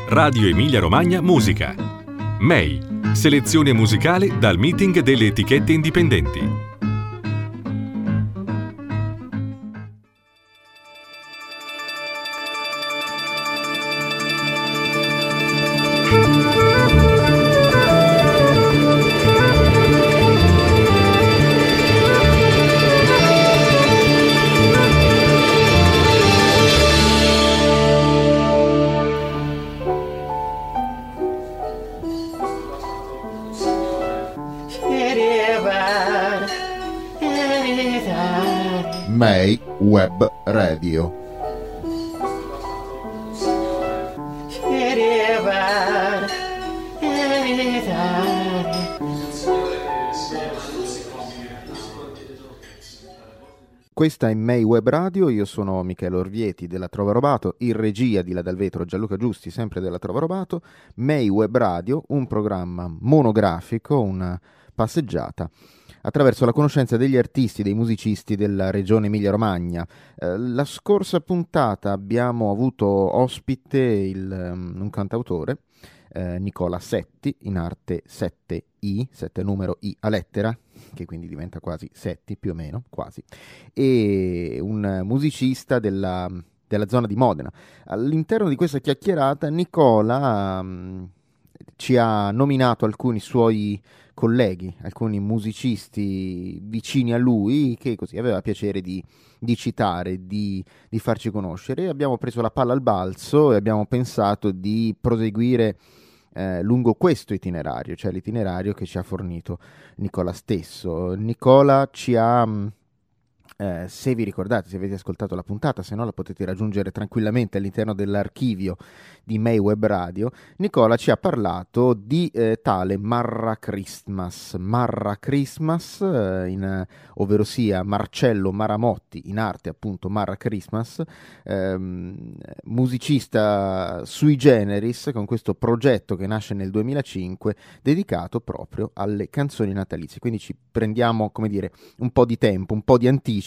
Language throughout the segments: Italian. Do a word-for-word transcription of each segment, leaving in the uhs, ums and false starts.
Radio Emilia Romagna Musica. M E I, selezione musicale dal meeting delle etichette indipendenti. M E I Web Radio. Questa è M E I Web Radio, io sono Michele Orvieti della Trova Robato, in regia di La Dal Vetro Gianluca Giusti, sempre della Trova Robato. M E I Web Radio, un programma monografico, una passeggiata attraverso la conoscenza degli artisti, dei musicisti della regione Emilia-Romagna. Eh, la scorsa puntata abbiamo avuto ospite il, um, un cantautore, eh, Nicola Setti, in arte sette I, sette numero I a lettera, che quindi diventa quasi Setti più o meno, quasi, e un musicista della, della zona di Modena. All'interno di questa chiacchierata Nicola um, ci ha nominato alcuni suoi colleghi, alcuni musicisti vicini a lui che così aveva piacere di, di citare, di, di farci conoscere. Abbiamo preso la palla al balzo e abbiamo pensato di proseguire eh, lungo questo itinerario, cioè l'itinerario che ci ha fornito Nicola stesso. Nicola ci ha... Eh, se vi ricordate, se avete ascoltato la puntata, se no la potete raggiungere tranquillamente all'interno dell'archivio di M E I Web Radio. Nicola ci ha parlato di eh, tale Marra Christmas, Marra Christmas, eh, in, ovvero sia Marcello Maramotti, in arte appunto Marra Christmas, ehm, musicista sui generis, con questo progetto che nasce nel duemilacinque dedicato proprio alle canzoni natalizie. Quindi ci prendiamo, come dire, un po' di tempo, un po' di anticipo,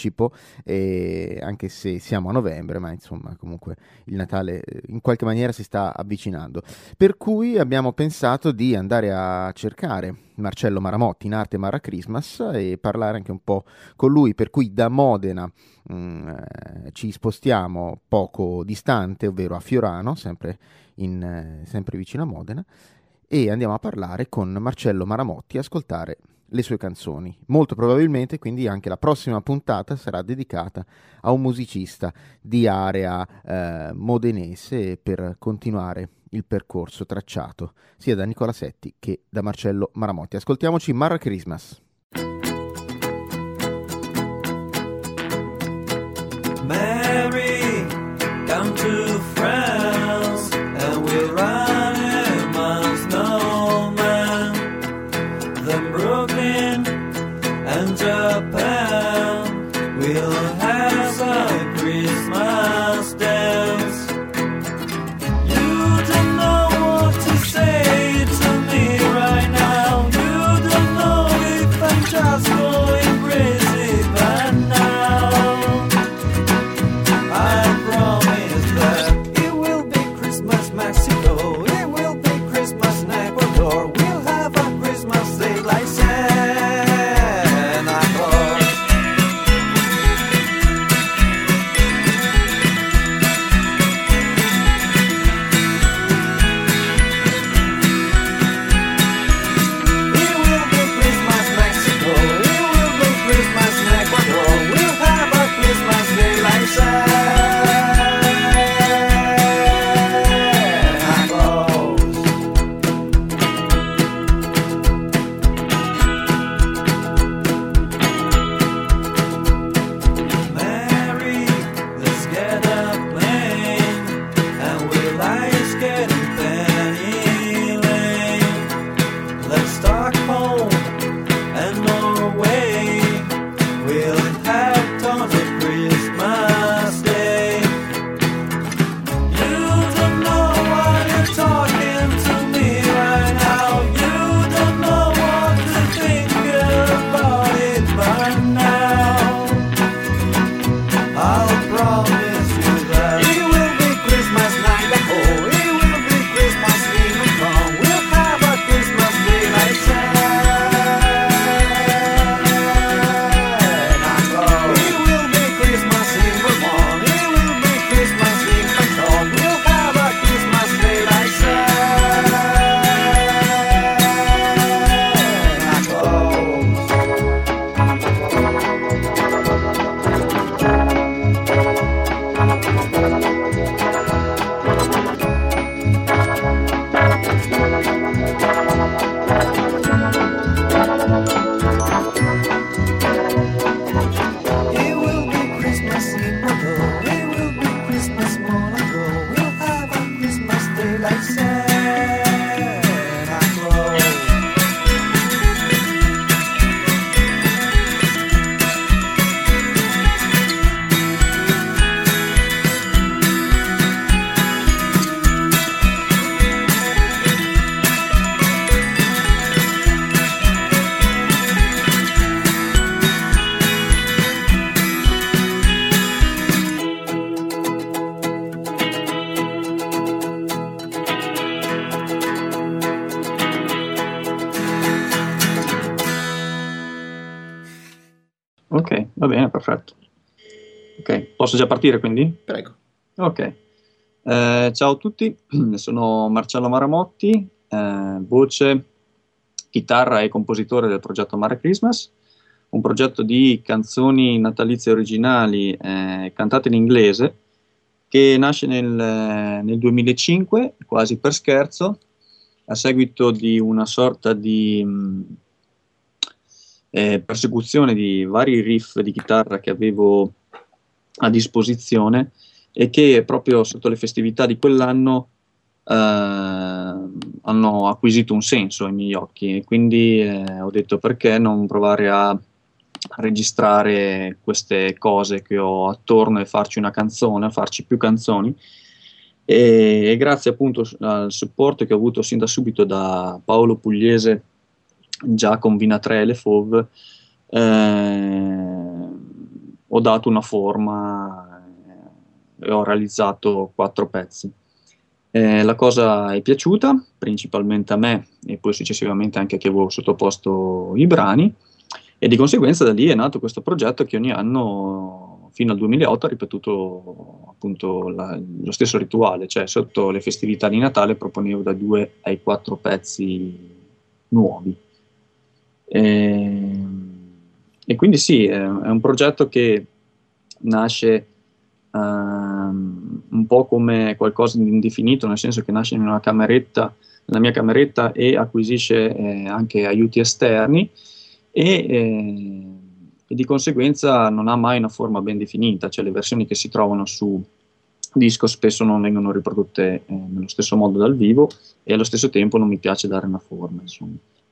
e anche se siamo a novembre, ma insomma comunque il Natale in qualche maniera si sta avvicinando, per cui abbiamo pensato di andare a cercare Marcello Maramotti, in arte Marra Christmas, e parlare anche un po' con lui, per cui da Modena mh, ci spostiamo poco distante, ovvero a Fiorano, sempre, in, eh, sempre vicino a Modena, e andiamo a parlare con Marcello Maramotti, ascoltare le sue canzoni. Molto probabilmente quindi anche la prossima puntata sarà dedicata a un musicista di area eh, modenese, per continuare il percorso tracciato sia da Nicola Setti che da Marcello Maramotti. Ascoltiamoci Marra Christmas. Mary, come to France and we'll run my snowman, then Brooklyn and Japan, we'll have a Christmas dance. You don't know what to say to me right now, you don't know if I'm just going crazy, but now I promise that Va bene, perfetto. Ok, posso già partire quindi? Prego. Ok. Eh, ciao a tutti, sono Marcello Maramotti, eh, voce, chitarra e compositore del progetto Mare Christmas, un progetto di canzoni natalizie originali eh, cantate in inglese che nasce nel, nel duemilacinque, quasi per scherzo, a seguito di una sorta di mh, eh, persecuzione di vari riff di chitarra che avevo a disposizione e che proprio sotto le festività di quell'anno eh, hanno acquisito un senso ai miei occhi, e quindi eh, ho detto perché non provare a registrare queste cose che ho attorno e farci una canzone, farci più canzoni. E, e grazie appunto al supporto che ho avuto sin da subito da Paolo Pugliese, già con Vina tre e le Fauve, eh, ho dato una forma e ho realizzato quattro pezzi. Eh, la cosa è piaciuta principalmente a me e poi successivamente anche a chi avevo sottoposto i brani, e di conseguenza da lì è nato questo progetto che ogni anno fino al duemilaotto ha ripetuto appunto la, lo stesso rituale, cioè sotto le festività di Natale proponevo da due ai quattro pezzi nuovi. E, e quindi sì, è, è un progetto che nasce um, un po' come qualcosa di indefinito, nel senso che nasce in una cameretta, nella mia cameretta, e acquisisce eh, anche aiuti esterni. E, eh, e di conseguenza non ha mai una forma ben definita, cioè le versioni che si trovano su disco spesso non vengono riprodotte eh, nello stesso modo dal vivo, e allo stesso tempo non mi piace dare una forma, insomma.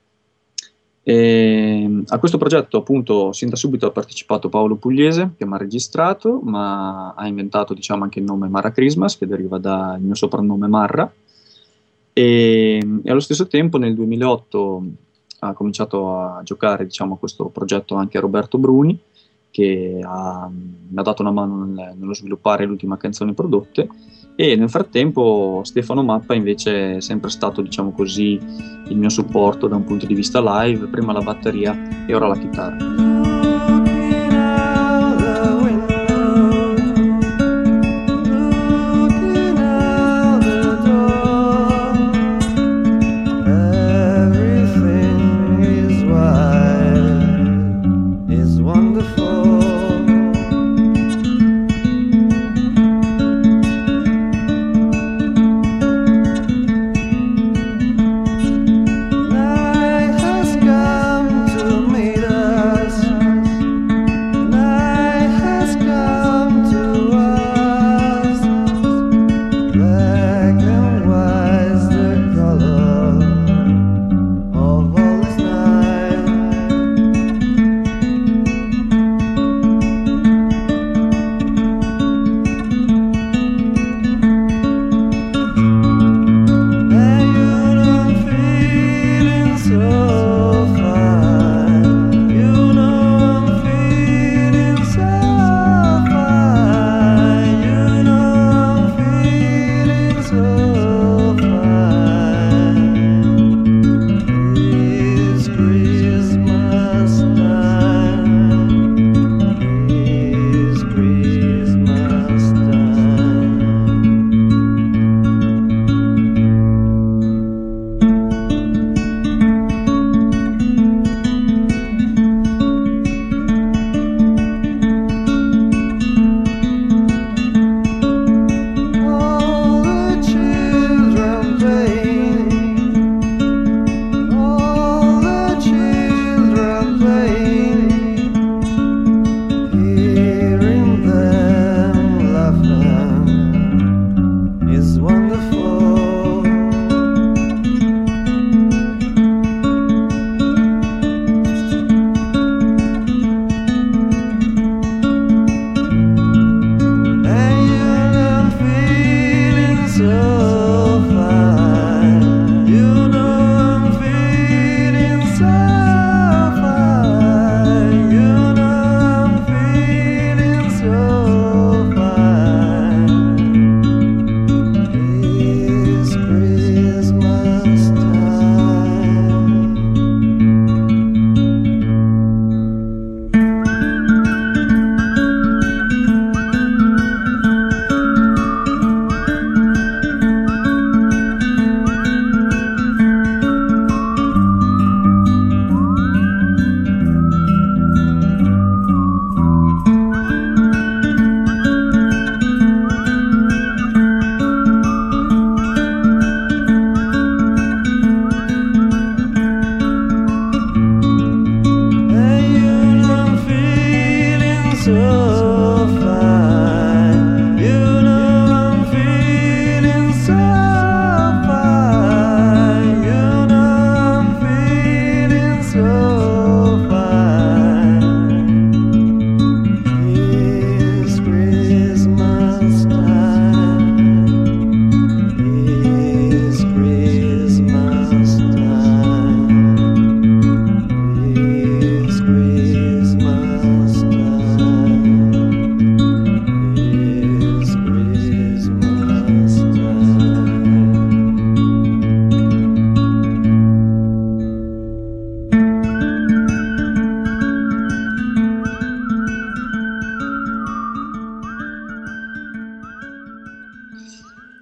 E a questo progetto appunto sin da subito ha partecipato Paolo Pugliese, che mi ha registrato, ma ha inventato diciamo anche il nome Mara Christmas, che deriva dal mio soprannome Marra, e, e allo stesso tempo nel duemilaotto ha cominciato a giocare diciamo a questo progetto anche Roberto Bruni, che ha, mi ha dato una mano nel, nello sviluppare le ultime canzoni prodotte, e nel frattempo Stefano Mappa invece è sempre stato diciamo così il mio supporto da un punto di vista live, prima la batteria e ora la chitarra. Night has come to meet us.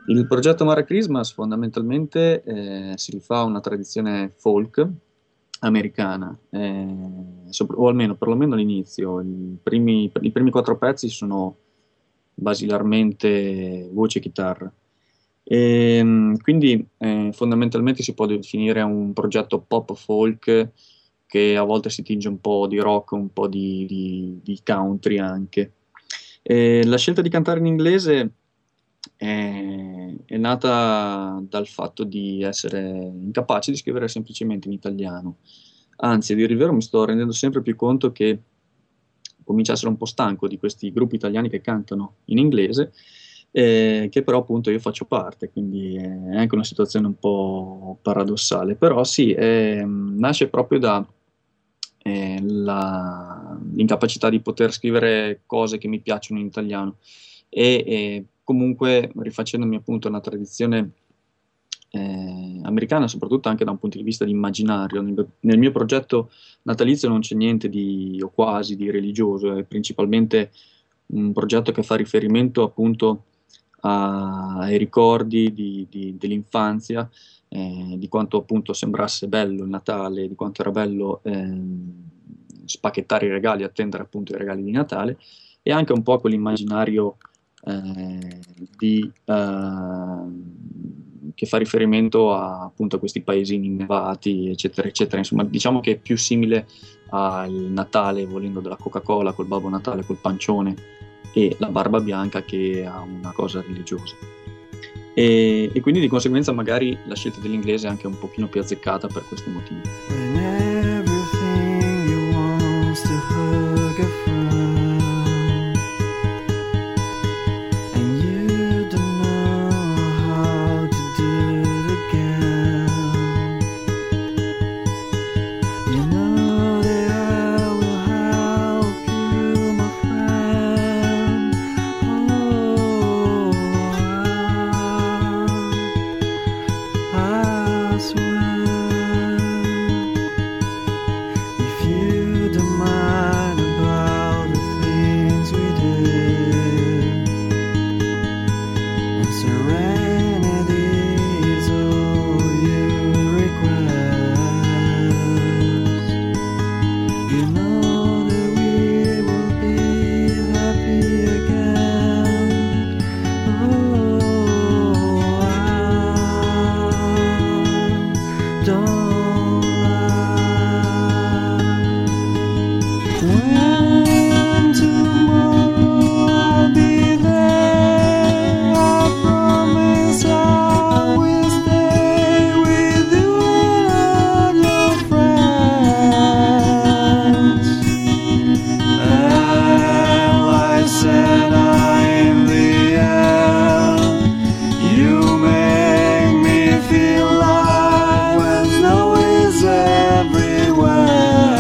Il progetto Mare Christmas fondamentalmente eh, si rifà a una tradizione folk americana, eh, sopra- o almeno perlomeno all'inizio. I primi, I primi quattro pezzi sono basilarmente voce e chitarra. E, mh, quindi eh, fondamentalmente si può definire un progetto pop folk che a volte si tinge un po' di rock, un po' di, di- di country anche. E la scelta di cantare in inglese è, è nata dal fatto di essere incapace di scrivere semplicemente in italiano. Anzi, a dire il vero, mi sto rendendo sempre più conto che comincio a essere un po' stanco di questi gruppi italiani che cantano in inglese, eh, che però appunto io faccio parte, quindi è anche una situazione un po' paradossale. Però sì, eh, nasce proprio da eh, la- l'incapacità di poter scrivere cose che mi piacciono in italiano e, e comunque rifacendomi appunto a una tradizione eh, americana, soprattutto anche da un punto di vista di immaginario. Nel, nel mio progetto natalizio non c'è niente di, o quasi, di religioso, è principalmente un progetto che fa riferimento appunto a- ai ricordi di- di- dell'infanzia, eh, di quanto appunto sembrasse bello il Natale, di quanto era bello ehm, spacchettare i regali, attendere appunto i regali di Natale, e anche un po' quell'immaginario eh, di, ehm, che fa riferimento a, appunto a questi paesini innevati, eccetera, eccetera. Insomma, diciamo che è più simile al Natale, volendo, della Coca-Cola, col Babbo Natale, col pancione e la barba bianca, che a una cosa religiosa. E, e quindi di conseguenza magari la scelta dell'inglese è anche un pochino più azzeccata per questo motivo. When everything you want's to hug a friend, and you don't know how to do it again. You know that I will help you, my friend. Oh, I, I swear. If you don't mind about the things we did, and serenity is all you request, you know that we will be happy again. Oh, I don't lie. When tomorrow I'll be there, I promise I will stay with you and all your friends. And like Santa in the air, you make me feel like when snow is everywhere.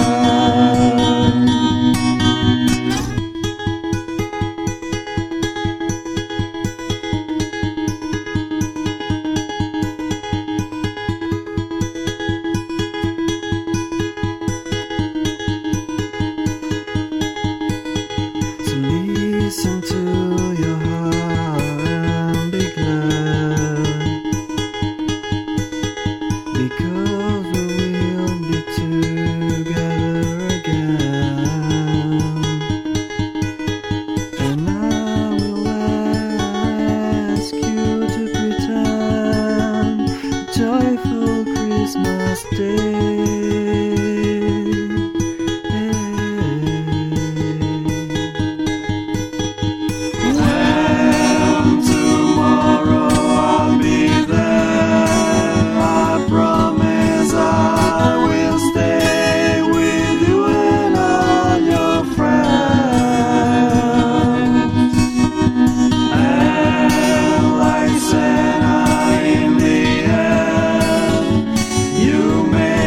So listen to your heart and be glad, because we will be together again. And I will ask you to pretend a joyful Christmas Day. When tomorrow I'll be there, I promise I will stay with you and all your friends. And like Santa in the air, you may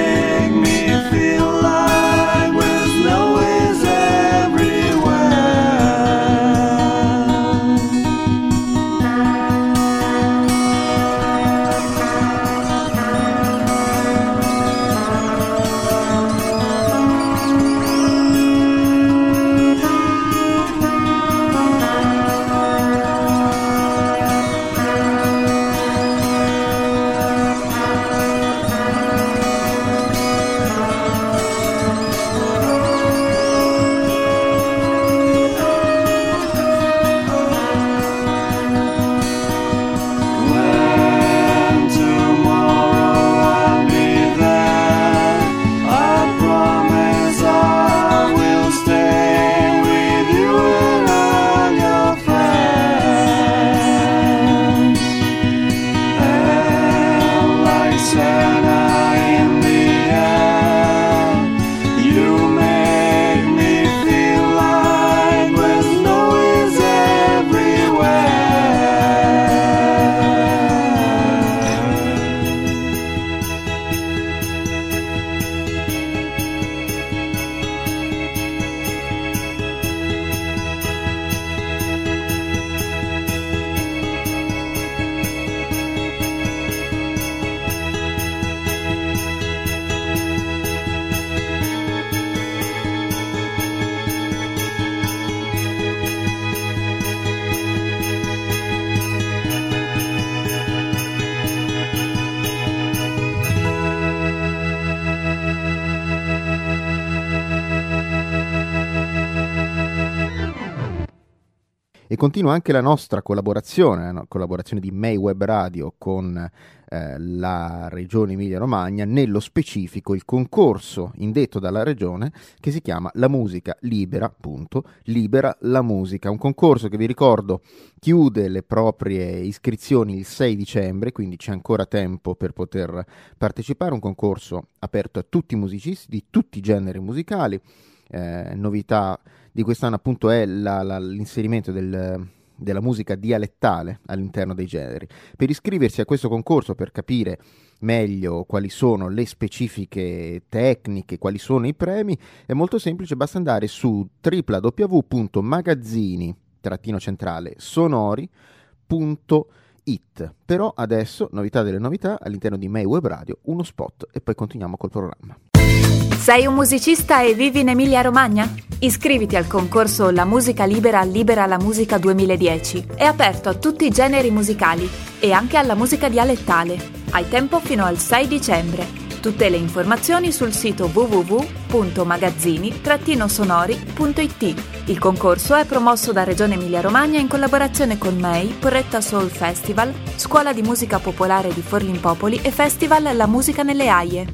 continua anche la nostra collaborazione, la collaborazione di May Web Radio con eh, la Regione Emilia-Romagna, nello specifico il concorso indetto dalla Regione che si chiama La Musica Libera, appunto, Libera la Musica, un concorso che vi ricordo chiude le proprie iscrizioni il sei dicembre, quindi c'è ancora tempo per poter partecipare, un concorso aperto a tutti i musicisti di tutti i generi musicali. Eh, novità di quest'anno appunto è la, la, l'inserimento del, della musica dialettale all'interno dei generi. Per iscriversi a questo concorso, per capire meglio quali sono le specifiche tecniche, quali sono i premi, è molto semplice, basta andare su w w w punto magazzini trattino centrale sonori punto it. Però adesso, novità delle novità, all'interno di May Web Radio, uno spot e poi continuiamo col programma. Sei un musicista e vivi in Emilia-Romagna? Iscriviti al concorso La Musica Libera Libera la Musica duemiladieci. È aperto a tutti i generi musicali e anche alla musica dialettale. Hai tempo fino al sei dicembre. Tutte le informazioni sul sito w w w punto magazzini trattino sonori punto it. Il concorso è promosso da Regione Emilia-Romagna in collaborazione con M E I, Porretta Soul Festival, Scuola di Musica Popolare di Forlimpopoli e Festival La Musica nelle Aie.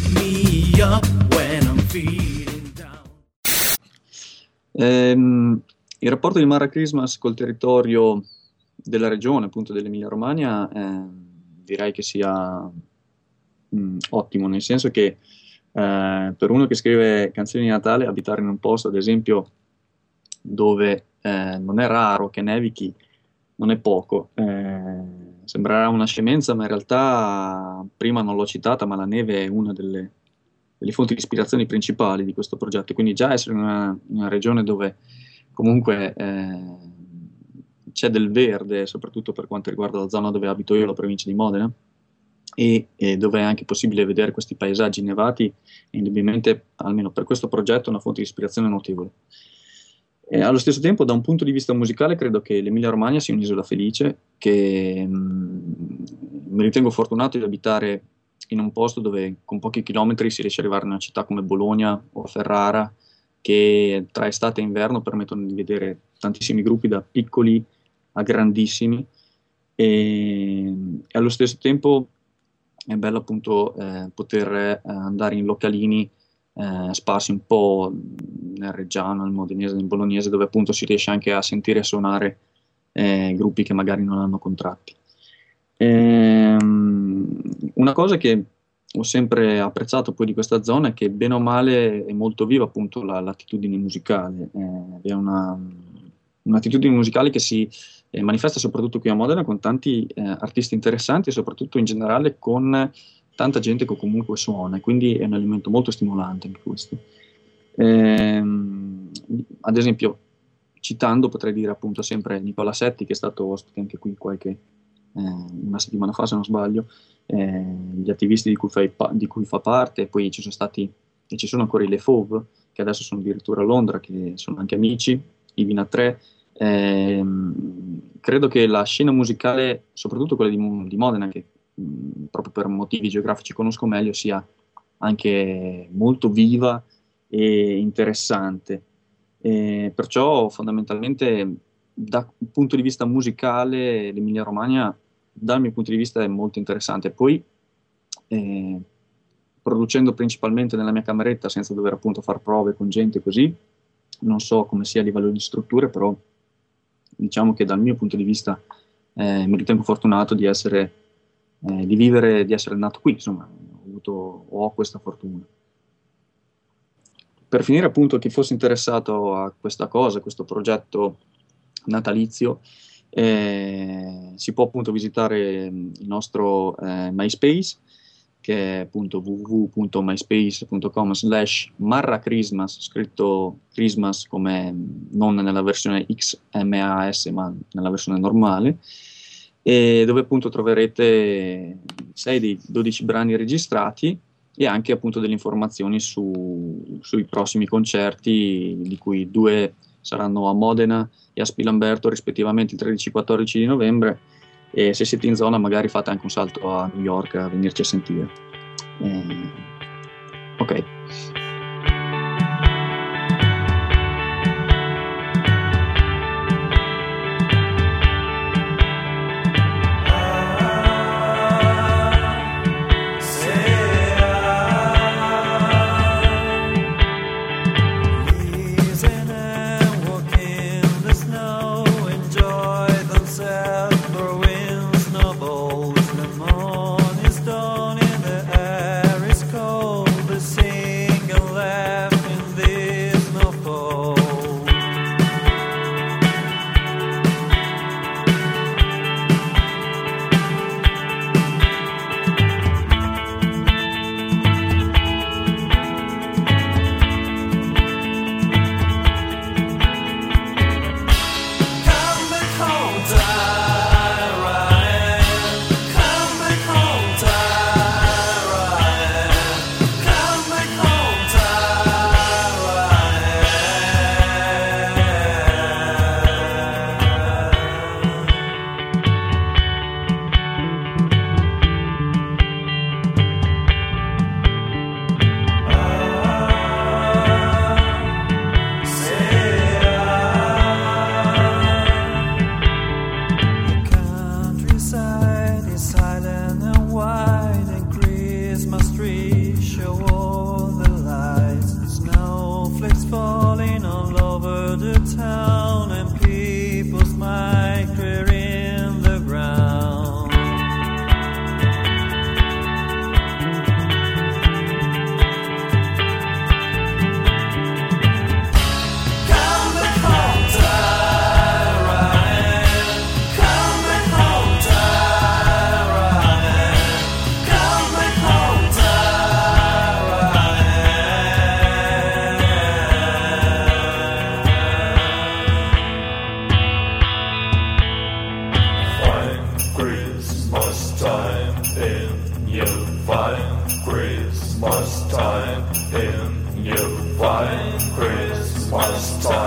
Ehm, il rapporto di Mara Christmas col territorio della regione, appunto dell'Emilia Romagna, eh, direi che sia mh, ottimo, nel senso che eh, per uno che scrive canzoni di Natale, abitare in un posto, ad esempio, dove eh, non è raro che nevichi, non è poco. Eh, sembrerà una scemenza, ma in realtà, prima non l'ho citata, ma la neve è una delle delle fonti di ispirazione principali di questo progetto, quindi già essere in una, una regione dove comunque eh, c'è del verde, soprattutto per quanto riguarda la zona dove abito io, la provincia di Modena, e, e dove è anche possibile vedere questi paesaggi nevati, è indubbiamente, almeno per questo progetto, una fonte di ispirazione notevole. E allo stesso tempo, da un punto di vista musicale, credo che l'Emilia Romagna sia un'isola felice, che mh, mi ritengo fortunato di abitare in un posto dove con pochi chilometri si riesce ad arrivare in una città come Bologna o Ferrara, che tra estate e inverno permettono di vedere tantissimi gruppi, da piccoli a grandissimi, e, e allo stesso tempo è bello appunto eh, poter eh, andare in localini eh, sparsi un po' nel reggiano, nel modenese, nel bolognese, dove appunto si riesce anche a sentire e suonare eh, gruppi che magari non hanno contratti. Ehm, una cosa che ho sempre apprezzato poi di questa zona è che bene o male è molto viva appunto la, l'attitudine musicale, eh, è una, un'attitudine musicale che si eh, manifesta soprattutto qui a Modena con tanti eh, artisti interessanti e soprattutto in generale con tanta gente che comunque suona, quindi è un elemento molto stimolante anche questo. Ehm, ad esempio, citando, potrei dire appunto sempre Nicola Setti, che è stato ospite anche qui qualche una settimana fa se non sbaglio, eh, gli attivisti di cui, fai pa- di cui fa parte, poi ci sono stati e ci sono ancora i Le Fauve, che adesso sono addirittura a Londra, che sono anche amici, i Vina tre. Eh, credo che la scena musicale, soprattutto quella di, di Modena, che mh, proprio per motivi geografici conosco meglio, sia anche molto viva e interessante, e perciò fondamentalmente dal punto di vista musicale l'Emilia Romagna dal mio punto di vista è molto interessante. Poi eh, producendo principalmente nella mia cameretta senza dover appunto far prove con gente così, non so come sia a livello di strutture, però diciamo che dal mio punto di vista eh, mi ritengo fortunato di essere eh, di vivere, di essere nato qui, insomma ho avuto, ho questa fortuna. Per finire, appunto, chi fosse interessato a questa cosa, a questo progetto natalizio, eh, si può appunto visitare il nostro eh, MySpace, che è appunto w w w punto myspace punto com slash Marra Christmas, scritto Christmas come non nella versione X M A S ma nella versione normale, e dove appunto troverete sei dei dodici brani registrati e anche appunto delle informazioni su, sui prossimi concerti, di cui due saranno a Modena e a Spilamberto rispettivamente il tredici e quattordici di novembre, e se siete in zona magari fate anche un salto a New York a venirci a sentire. Eh, ok. Christmas time in you find Christmas time in you find Christmas time.